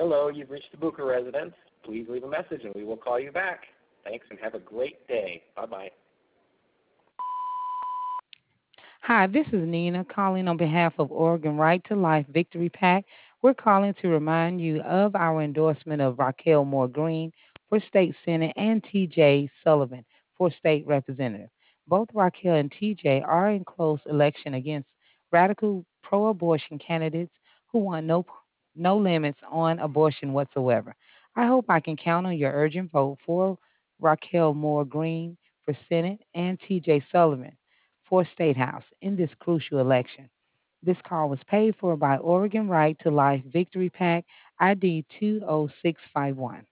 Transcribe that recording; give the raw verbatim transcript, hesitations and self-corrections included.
Hello, you've reached the Booker residence. Please leave a message and we will call you back. Thanks and have a great day. Bye-bye. Hi, this is Nina calling on behalf of Oregon Right to Life Victory PAC. We're calling to remind you of our endorsement of Raquel Moore Green for State Senate and T J Sullivan for State Representative. Both Raquel and T J are in close election against radical pro abortion candidates who want no, no limits on abortion whatsoever. I hope I can count on your urgent vote for Raquel Moore Green for Senate and T J Sullivan for State House in this crucial election. This call was paid for by Oregon Right to Life Victory PAC I D two oh six five one.